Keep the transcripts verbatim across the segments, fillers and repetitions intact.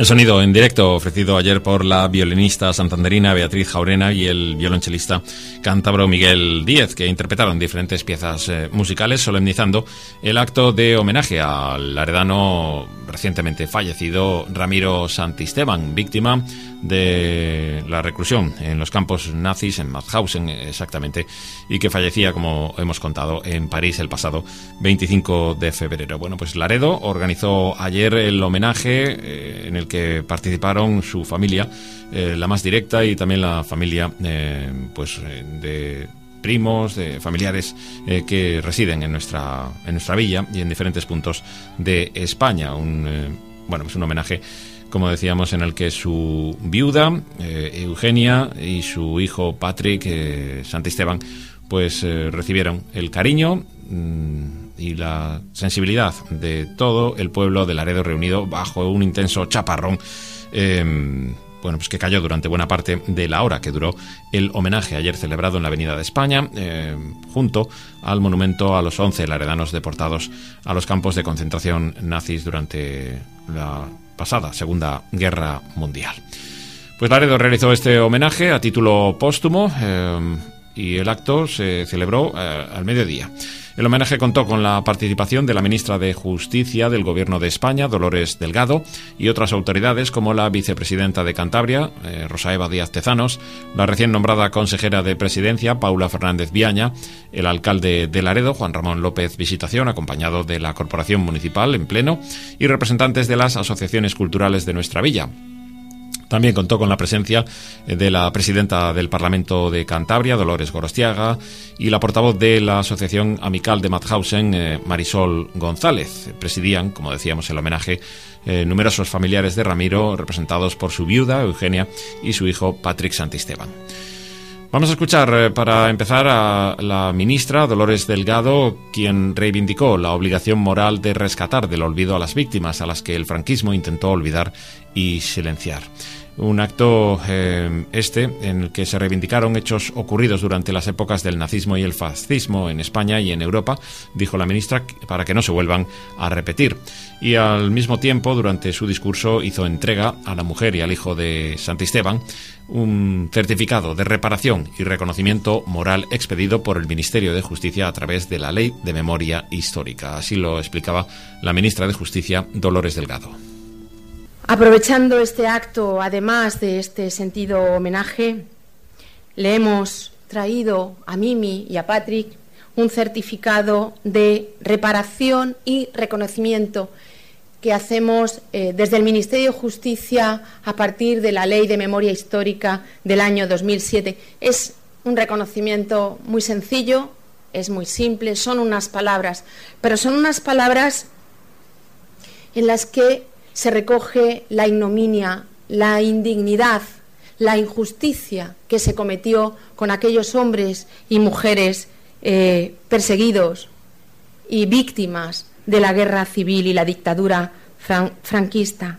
El sonido en directo ofrecido ayer por la violinista santanderina Beatriz Jaurena y el violonchelista cántabro Miguel Díez, que interpretaron diferentes piezas eh, musicales solemnizando el acto de homenaje al laredano recientemente fallecido Ramiro Santisteban, víctima de la reclusión en los campos nazis, en Mauthausen exactamente, y que fallecía, como hemos contado, en París el pasado veinticinco de febrero. Bueno, pues Laredo organizó ayer el homenaje eh, en el que participaron su familia, eh, la más directa, y también la familia eh, pues eh, de primos, de familiares eh, que residen en nuestra en nuestra villa y en diferentes puntos de España. Un eh, bueno, pues un homenaje, como decíamos, en el que su viuda eh, Eugenia y su hijo Patrick eh, Santisteban pues eh, recibieron el cariño mmm, y la sensibilidad de todo el pueblo de Laredo reunido bajo un intenso chaparrón eh, bueno, pues que cayó durante buena parte de la hora que duró el homenaje ayer celebrado en la Avenida de España, eh, junto al monumento a los once laredanos deportados a los campos de concentración nazis durante la pasada Segunda Guerra Mundial. Pues Laredo realizó este homenaje a título póstumo eh, y el acto se celebró eh, al mediodía. El homenaje contó con la participación de la ministra de Justicia del Gobierno de España, Dolores Delgado, y otras autoridades como la vicepresidenta de Cantabria, eh, Rosa Eva Díaz Tezanos, la recién nombrada consejera de Presidencia, Paula Fernández Viaña, el alcalde de Laredo, Juan Ramón López Visitación, acompañado de la Corporación Municipal en pleno, y representantes de las asociaciones culturales de nuestra villa. También contó con la presencia de la presidenta del Parlamento de Cantabria, Dolores Gorostiaga, y la portavoz de la Asociación Amical de Mauthausen, eh, Marisol González. Presidían, como decíamos, el homenaje eh, numerosos familiares de Ramiro, representados por su viuda, Eugenia, y su hijo, Patrick Santisteban. Vamos a escuchar, eh, para empezar, a la ministra Dolores Delgado, quien reivindicó la obligación moral de rescatar del olvido a las víctimas a las que el franquismo intentó olvidar y silenciar. Un acto eh, este en el que se reivindicaron hechos ocurridos durante las épocas del nazismo y el fascismo en España y en Europa, dijo la ministra, para que no se vuelvan a repetir. Y al mismo tiempo, durante su discurso, hizo entrega a la mujer y al hijo de Santisteban un certificado de reparación y reconocimiento moral expedido por el Ministerio de Justicia a través de la Ley de Memoria Histórica. Así lo explicaba la ministra de Justicia, Dolores Delgado. Aprovechando este acto, además de este sentido homenaje, le hemos traído a Mimi y a Patrick un certificado de reparación y reconocimiento que hacemos eh, desde el Ministerio de Justicia a partir de la Ley de Memoria Histórica del año dos mil siete. Es un reconocimiento muy sencillo, es muy simple, son unas palabras, pero son unas palabras en las que se recoge la ignominia, la indignidad, la injusticia que se cometió con aquellos hombres y mujeres eh, perseguidos y víctimas de la guerra civil y la dictadura fran- franquista.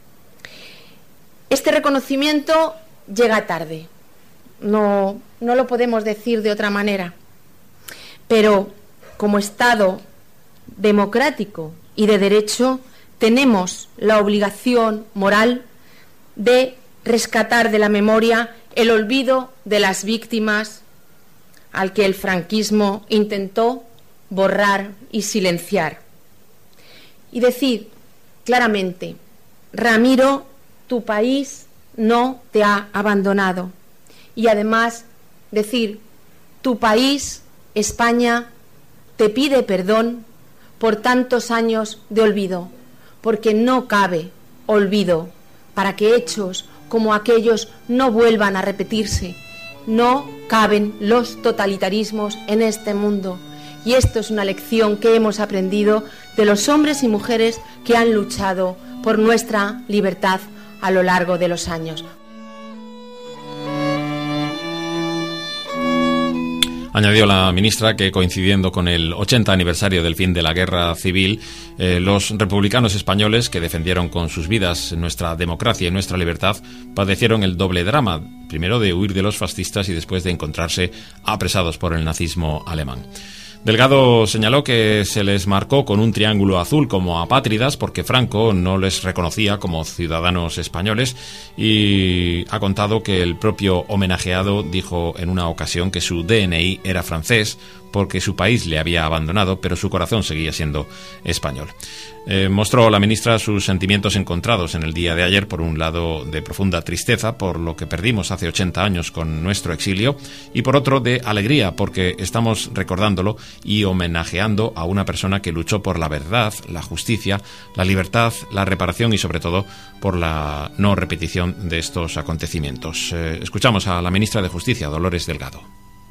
Este reconocimiento llega tarde, no, no lo podemos decir de otra manera, pero como Estado democrático y de derecho tenemos la obligación moral de rescatar de la memoria el olvido de las víctimas al que el franquismo intentó borrar y silenciar. Y decir claramente, Ramiro, tu país no te ha abandonado. Y además decir, tu país, España, te pide perdón por tantos años de olvido, porque no cabe olvido para que hechos como aquellos no vuelvan a repetirse. No caben los totalitarismos en este mundo. Y esto es una lección que hemos aprendido de los hombres y mujeres que han luchado por nuestra libertad a lo largo de los años. Añadió la ministra que, coincidiendo con el ochenta aniversario del fin de la Guerra Civil, eh, los republicanos españoles que defendieron con sus vidas nuestra democracia y nuestra libertad padecieron el doble drama, primero de huir de los fascistas y después de encontrarse apresados por el nazismo alemán. Delgado señaló que se les marcó con un triángulo azul como apátridas porque Franco no les reconocía como ciudadanos españoles, y ha contado que el propio homenajeado dijo en una ocasión que su D N I era francés porque su país le había abandonado, pero su corazón seguía siendo español. Eh, mostró la ministra sus sentimientos encontrados en el día de ayer, por un lado de profunda tristeza por lo que perdimos hace ochenta años con nuestro exilio, y por otro de alegría porque estamos recordándolo y homenajeando a una persona que luchó por la verdad, la justicia, la libertad, la reparación y sobre todo por la no repetición de estos acontecimientos. Eh, escuchamos a la ministra de Justicia, Dolores Delgado.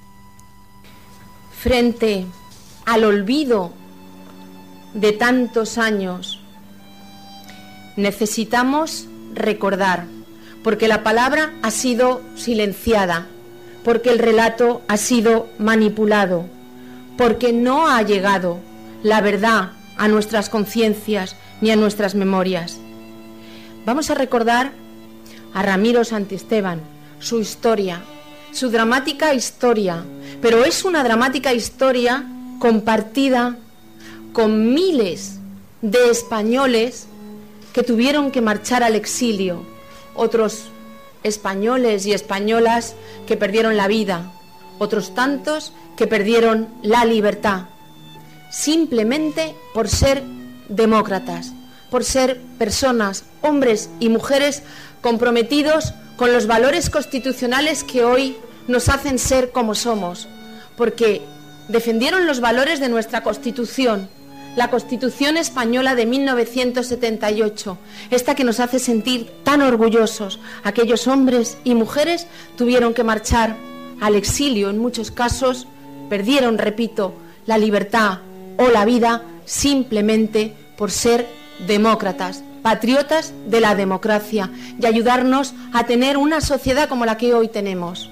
Frente al olvido de tantos años, necesitamos recordar, porque la palabra ha sido silenciada, porque el relato ha sido manipulado, porque no ha llegado la verdad a nuestras conciencias ni a nuestras memorias. Vamos a recordar a Ramiro Santisteban, su historia, su dramática historia, pero es una dramática historia compartida con miles de españoles que tuvieron que marchar al exilio, otros españoles y españolas que perdieron la vida, otros tantos que perdieron la libertad, simplemente por ser demócratas, por ser personas, hombres y mujeres comprometidos con los valores constitucionales que hoy nos hacen ser como somos, porque defendieron los valores de nuestra Constitución, la Constitución española de mil novecientos setenta y ocho, esta que nos hace sentir tan orgullosos. Aquellos hombres y mujeres tuvieron que marchar al exilio, en muchos casos perdieron, repito, la libertad o la vida simplemente por ser demócratas, patriotas de la democracia, y ayudarnos a tener una sociedad como la que hoy tenemos.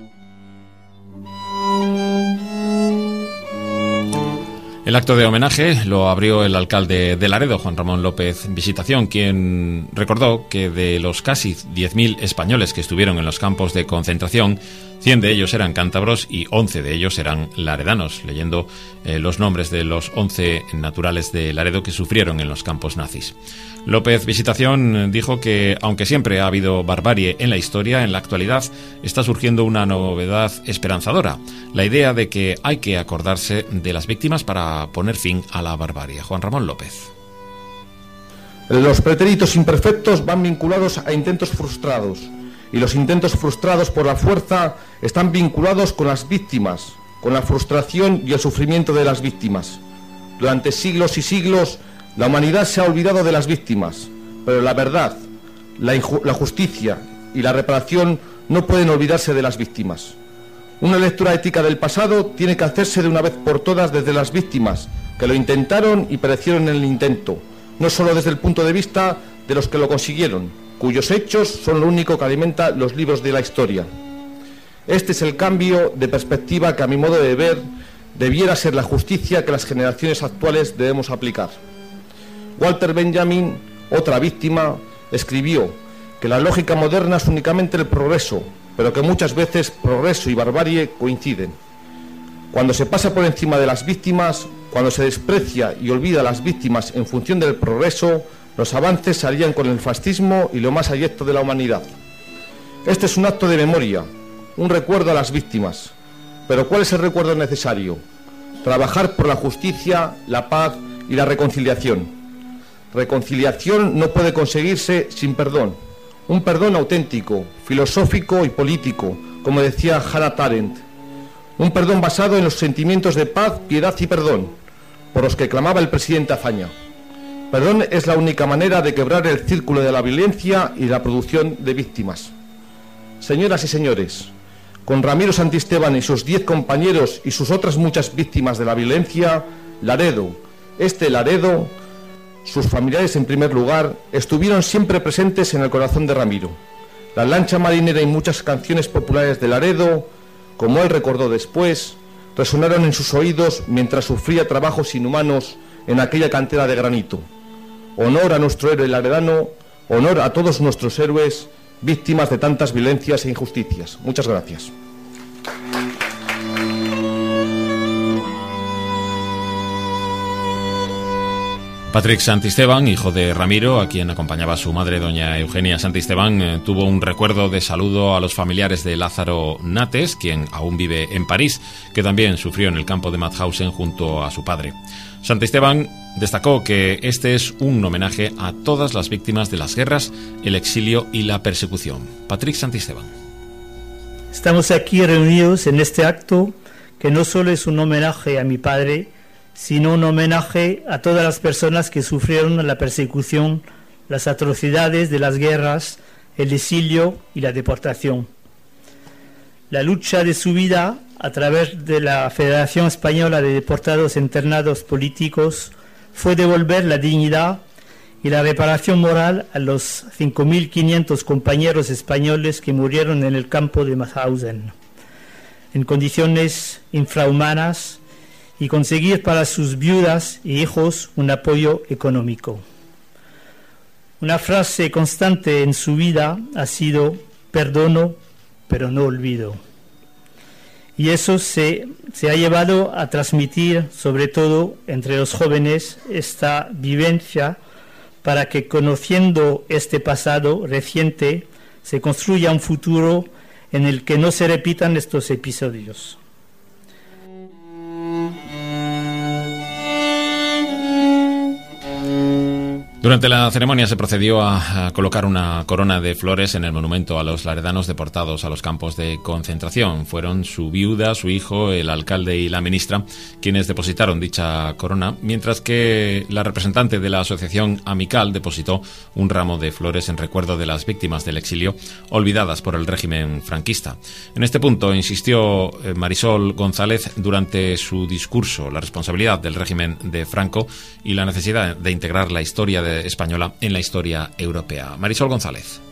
El acto de homenaje lo abrió el alcalde de Laredo, Juan Ramón López Visitación, quien recordó que de los casi diez mil españoles que estuvieron en los campos de concentración, cien de ellos eran cántabros y once de ellos eran laredanos, leyendo eh, los nombres de los once naturales de Laredo que sufrieron en los campos nazis. López Visitación dijo que, aunque siempre ha habido barbarie en la historia, en la actualidad está surgiendo una novedad esperanzadora, la idea de que hay que acordarse de las víctimas para poner fin a la barbarie. Juan Ramón López. Los pretéritos imperfectos van vinculados a intentos frustrados, y los intentos frustrados por la fuerza están vinculados con las víctimas, con la frustración y el sufrimiento de las víctimas. Durante siglos y siglos la humanidad se ha olvidado de las víctimas, pero la verdad, la, la justicia y la reparación no pueden olvidarse de las víctimas. Una lectura ética del pasado tiene que hacerse de una vez por todas desde las víctimas, que lo intentaron y perecieron en el intento, no solo desde el punto de vista de los que lo consiguieron, cuyos hechos son lo único que alimenta los libros de la historia. Este es el cambio de perspectiva que, a mi modo de ver, debiera ser la justicia que las generaciones actuales debemos aplicar. Walter Benjamin, otra víctima, escribió que la lógica moderna es únicamente el progreso, pero que muchas veces progreso y barbarie coinciden. Cuando se pasa por encima de las víctimas, cuando se desprecia y olvida a las víctimas en función del progreso, los avances se alían con el fascismo y lo más abyecto de la humanidad. Este es un acto de memoria, un recuerdo a las víctimas. Pero ¿cuál es el recuerdo necesario? Trabajar por la justicia, la paz y la reconciliación. Reconciliación no puede conseguirse sin perdón. Un perdón auténtico, filosófico y político, como decía Hannah Arendt. Un perdón basado en los sentimientos de paz, piedad y perdón, por los que clamaba el presidente Azaña. Perdón es la única manera de quebrar el círculo de la violencia y la producción de víctimas. Señoras y señores, con Ramiro Santisteban y sus diez compañeros y sus otras muchas víctimas de la violencia, Laredo, este Laredo, sus familiares en primer lugar, estuvieron siempre presentes en el corazón de Ramiro. La lancha marinera y muchas canciones populares de Laredo, como él recordó después, resonaron en sus oídos mientras sufría trabajos inhumanos en aquella cantera de granito. Honor a nuestro héroe laredano, honor a todos nuestros héroes, víctimas de tantas violencias e injusticias. Muchas gracias. Patrick Santisteban, hijo de Ramiro, a quien acompañaba su madre, doña Eugenia Santisteban, eh, tuvo un recuerdo de saludo a los familiares de Lázaro Nates, quien aún vive en París, que también sufrió en el campo de Mauthausen junto a su padre. Santisteban destacó que este es un homenaje a todas las víctimas de las guerras, el exilio y la persecución. Patrick Santisteban. Estamos aquí reunidos en este acto que no solo es un homenaje a mi padre, sino un homenaje a todas las personas que sufrieron la persecución, las atrocidades de las guerras, el exilio y la deportación. La lucha de su vida a través de la Federación Española de Deportados e Internados Políticos fue devolver la dignidad y la reparación moral a los cinco mil quinientos compañeros españoles que murieron en el campo de Mauthausen, en condiciones infrahumanas, y conseguir para sus viudas y hijos un apoyo económico. Una frase constante en su vida ha sido: perdono, pero no olvido. Y eso se, se ha llevado a transmitir, sobre todo entre los jóvenes, esta vivencia para que, conociendo este pasado reciente, se construya un futuro en el que no se repitan estos episodios. Durante la ceremonia se procedió a, a colocar una corona de flores en el monumento a los laredanos deportados a los campos de concentración. Fueron su viuda, su hijo, el alcalde y la ministra quienes depositaron dicha corona, mientras que la representante de la asociación Amical depositó un ramo de flores en recuerdo de las víctimas del exilio olvidadas por el régimen franquista. En este punto insistió Marisol González durante su discurso la responsabilidad del régimen de Franco y la necesidad de integrar la historia de española en la historia europea. Marisol González.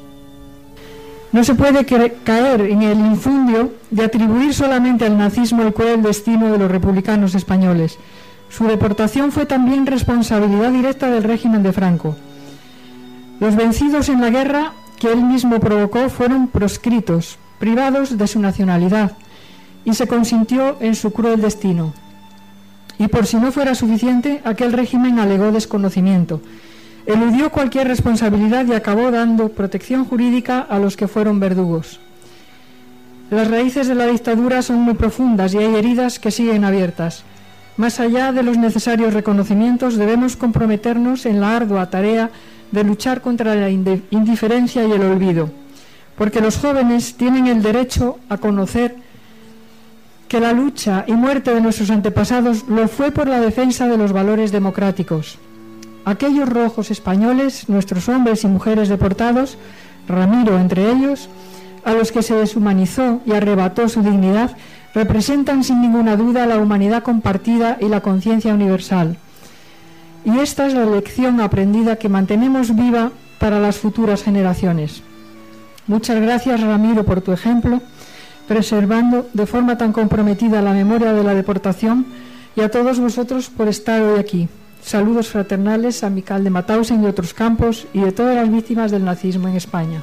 No se puede caer en el infundio de atribuir solamente al nazismo el cruel destino de los republicanos españoles. Su deportación fue también responsabilidad directa del régimen de Franco. Los vencidos en la guerra que él mismo provocó fueron proscritos, privados de su nacionalidad, y se consintió en su cruel destino. Y por si no fuera suficiente, aquel régimen alegó desconocimiento, eludió cualquier responsabilidad y acabó dando protección jurídica a los que fueron verdugos. Las raíces de la dictadura son muy profundas y hay heridas que siguen abiertas. Más allá de los necesarios reconocimientos, debemos comprometernos en la ardua tarea de luchar contra la indiferencia y el olvido, porque los jóvenes tienen el derecho a conocer que la lucha y muerte de nuestros antepasados lo fue por la defensa de los valores democráticos. Aquellos rojos españoles, nuestros hombres y mujeres deportados, Ramiro entre ellos, a los que se deshumanizó y arrebató su dignidad, representan sin ninguna duda la humanidad compartida y la conciencia universal. Y esta es la lección aprendida que mantenemos viva para las futuras generaciones. Muchas gracias, Ramiro, por tu ejemplo, preservando de forma tan comprometida la memoria de la deportación, y a todos vosotros por estar hoy aquí. Saludos fraternales a Amical de Mauthausen y otros campos y de todas las víctimas del nazismo en España.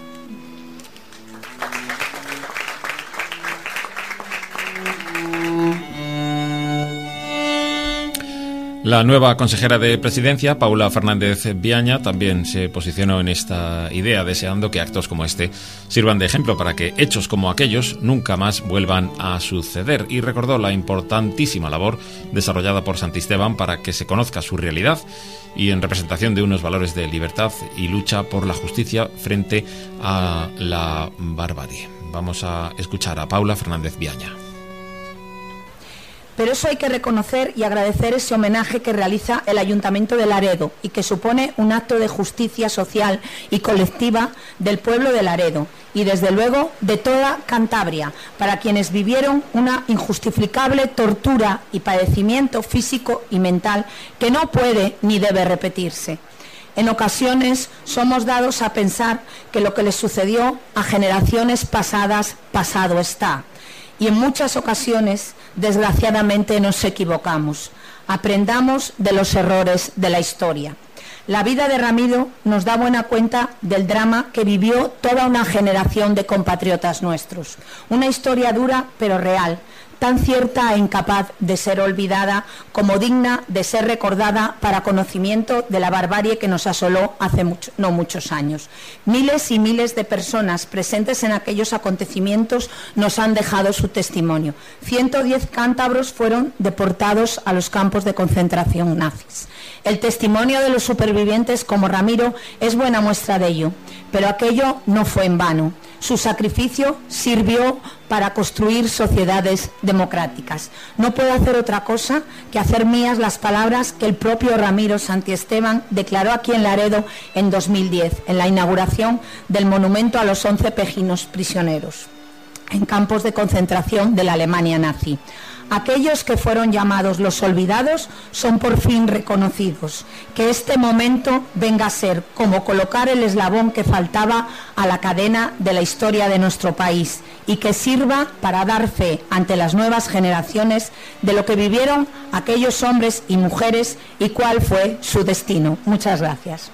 La nueva consejera de Presidencia, Paula Fernández Viaña, también se posicionó en esta idea, deseando que actos como este sirvan de ejemplo para que hechos como aquellos nunca más vuelvan a suceder, y recordó la importantísima labor desarrollada por Santisteban para que se conozca su realidad y en representación de unos valores de libertad y lucha por la justicia frente a la barbarie. Vamos a escuchar a Paula Fernández Viaña. Pero eso hay que reconocer y agradecer ese homenaje que realiza el Ayuntamiento de Laredo y que supone un acto de justicia social y colectiva del pueblo de Laredo y desde luego de toda Cantabria, para quienes vivieron una injustificable tortura y padecimiento físico y mental que no puede ni debe repetirse. En ocasiones somos dados a pensar que lo que les sucedió a generaciones pasadas, pasado está. Y en muchas ocasiones, desgraciadamente, nos equivocamos. Aprendamos de los errores de la historia. La vida de Ramiro nos da buena cuenta del drama que vivió toda una generación de compatriotas nuestros. Una historia dura pero real, tan cierta e incapaz de ser olvidada como digna de ser recordada para conocimiento de la barbarie que nos asoló hace mucho, no muchos años. Miles y miles de personas presentes en aquellos acontecimientos nos han dejado su testimonio. ciento diez cántabros fueron deportados a los campos de concentración nazis. El testimonio de los supervivientes como Ramiro es buena muestra de ello, pero aquello no fue en vano. Su sacrificio sirvió para construir sociedades democráticas. No puedo hacer otra cosa que hacer mías las palabras que el propio Ramiro Santiesteban declaró aquí en Laredo en dos mil diez, en la inauguración del monumento a los once pejinos prisioneros en campos de concentración de la Alemania nazi. Aquellos que fueron llamados los olvidados son por fin reconocidos. Que este momento venga a ser como colocar el eslabón que faltaba a la cadena de la historia de nuestro país y que sirva para dar fe ante las nuevas generaciones de lo que vivieron aquellos hombres y mujeres y cuál fue su destino. Muchas gracias.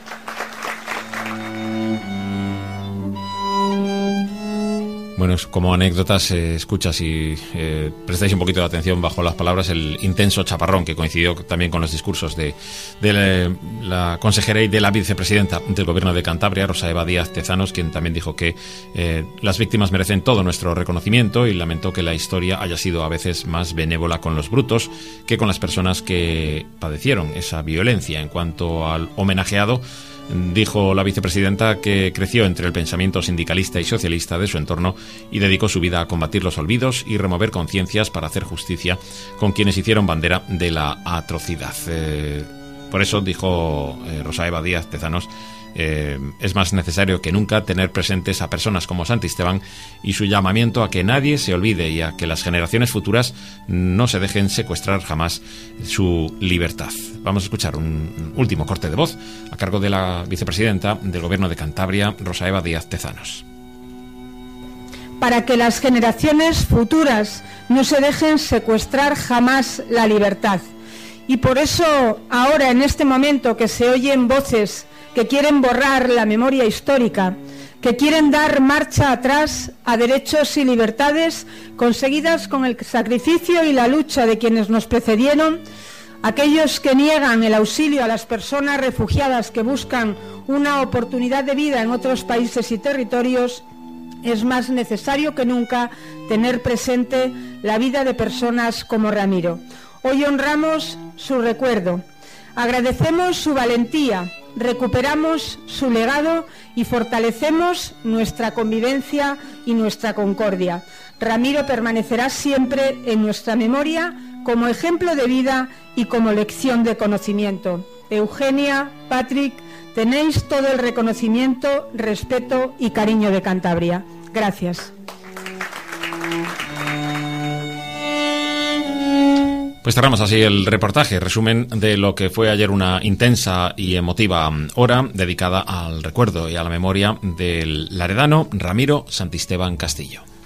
Bueno, como anécdotas, eh, escucha si eh, prestáis un poquito de atención bajo las palabras, el intenso chaparrón que coincidió también con los discursos de, de la, la consejera y de la vicepresidenta del Gobierno de Cantabria, Rosa Eva Díaz Tezanos, quien también dijo que eh, las víctimas merecen todo nuestro reconocimiento y lamentó que la historia haya sido a veces más benévola con los brutos que con las personas que padecieron esa violencia. En cuanto al homenajeado, dijo la vicepresidenta que creció entre el pensamiento sindicalista y socialista de su entorno y dedicó su vida a combatir los olvidos y remover conciencias para hacer justicia con quienes hicieron bandera de la atrocidad. Eh, por eso, dijo eh, Rosa Eva Díaz Tezanos, eh, es más necesario que nunca tener presentes a personas como Santisteban y su llamamiento a que nadie se olvide y a que las generaciones futuras no se dejen secuestrar jamás su libertad. Vamos a escuchar un último corte de voz a cargo de la vicepresidenta del Gobierno de Cantabria, Rosa Eva Díaz Tezanos. Para que las generaciones futuras no se dejen secuestrar jamás la libertad. Y por eso, ahora, en este momento que se oyen voces que quieren borrar la memoria histórica, que quieren dar marcha atrás a derechos y libertades conseguidas con el sacrificio y la lucha de quienes nos precedieron, aquellos que niegan el auxilio a las personas refugiadas que buscan una oportunidad de vida en otros países y territorios, es más necesario que nunca tener presente la vida de personas como Ramiro. Hoy honramos su recuerdo, agradecemos su valentía, recuperamos su legado y fortalecemos nuestra convivencia y nuestra concordia. Ramiro permanecerá siempre en nuestra memoria como ejemplo de vida y como lección de conocimiento. Eugenia, Patrick, tenéis todo el reconocimiento, respeto y cariño de Cantabria. Gracias. Pues cerramos así el reportaje, resumen de lo que fue ayer una intensa y emotiva hora dedicada al recuerdo y a la memoria del laredano Ramiro Santisteban Castillo.